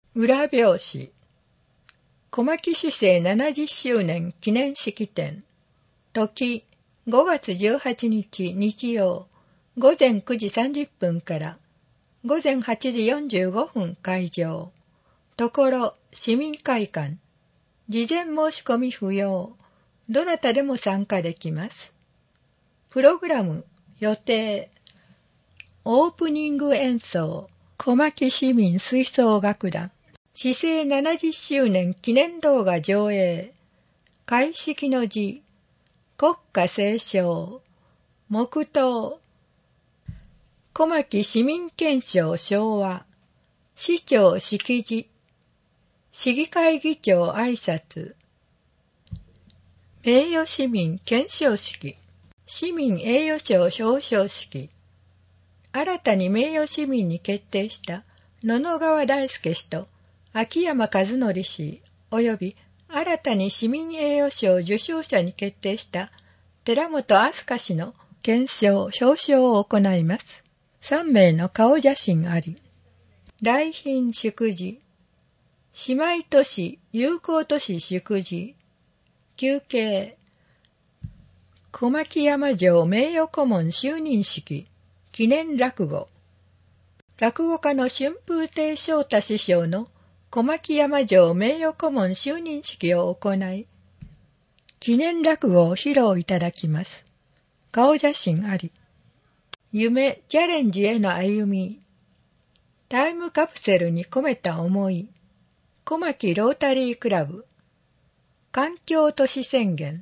裏表紙小牧市政70周年記念式典時5月18日日曜午前9時30分から午前8時45分開場ところ市民会館事前申し込み不要どなたでも参加できますプログラム予定オープニング演奏小牧市民吹奏楽団市政70周年記念動画上映開式の辞国歌斉唱黙祷小牧市民憲章唱和市長式辞市議会議長挨拶名誉市民顕彰式市民栄誉賞表彰式新たに名誉市民に決定した野々川大輔氏と秋山和則氏及び新たに市民栄誉賞受賞者に決定した寺本飛鳥氏の顕彰表彰を行います。3名の顔写真あり。来賓祝辞姉妹都市友好都市祝辞休憩小牧山城名誉顧問就任式記念落語落語家の春風亭昇太師匠の小牧山城名誉顧問就任式を行い記念落語を披露いただきます。顔写真あり。夢チャレンジへの歩みタイムカプセルに込めた思い小牧ロータリークラブ環境都市宣言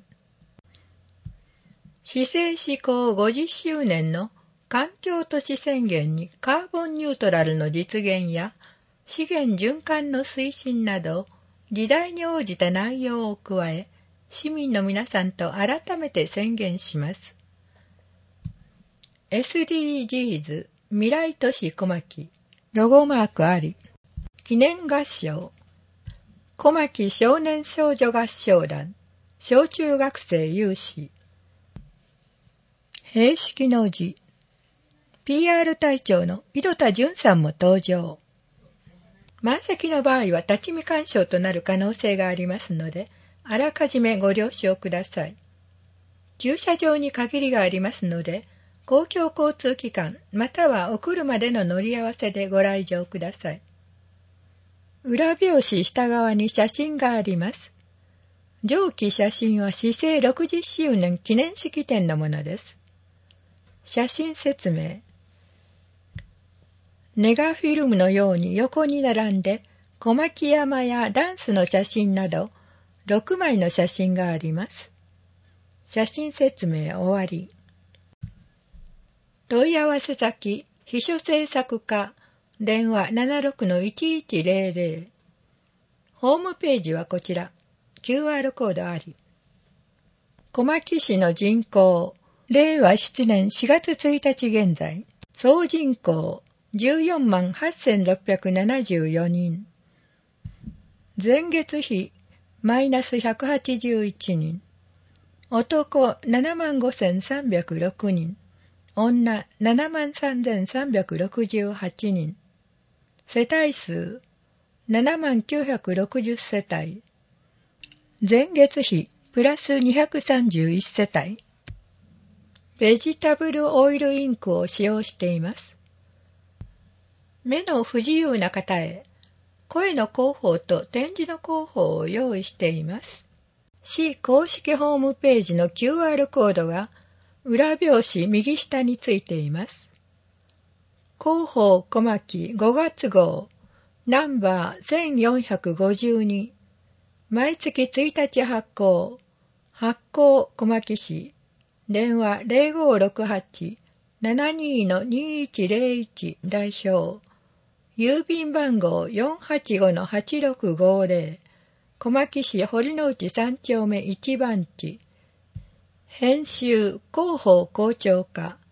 市政施行50周年の環境都市宣言にカーボンニュートラルの実現や資源循環の推進など時代に応じた内容を加え市民の皆さんと改めて宣言します。SDGs 未来都市小牧ロゴマークあり記念合唱小牧少年少女合唱団小中学生有志閉式の辞 PR 隊長の井戸田淳さんも登場満席の場合は立ち見鑑賞となる可能性がありますのであらかじめご了承ください駐車場に限りがありますので公共交通機関またはお車での乗り合わせでご来場ください。裏表紙下側に写真があります。上記写真は市政60周年記念式典のものです。写真説明。ネガフィルムのように横に並んで小牧山やダンスの写真など6枚の写真があります。写真説明終わり。問い合わせ先、秘書制作課、電話 76-1100。ホームページはこちら、QR コードあり。小牧市の人口、令和7年4月1日現在、総人口 148,674 人。前月比、マイナス181人。男 75,306 人。女 73,368 人。世帯数 7960 世帯。前月比プラス231世帯。ベジタブルオイルインクを使用しています。目の不自由な方へ声の広報と展示の広報を用意しています。市公式ホームページの QR コードが裏表紙右下についています。広報小牧5月号ナンバー1452毎月1日発行発行小牧市電話 0568-72-2101 代表郵便番号 485-8650 小牧市堀之内3丁目1番地編集広報校長課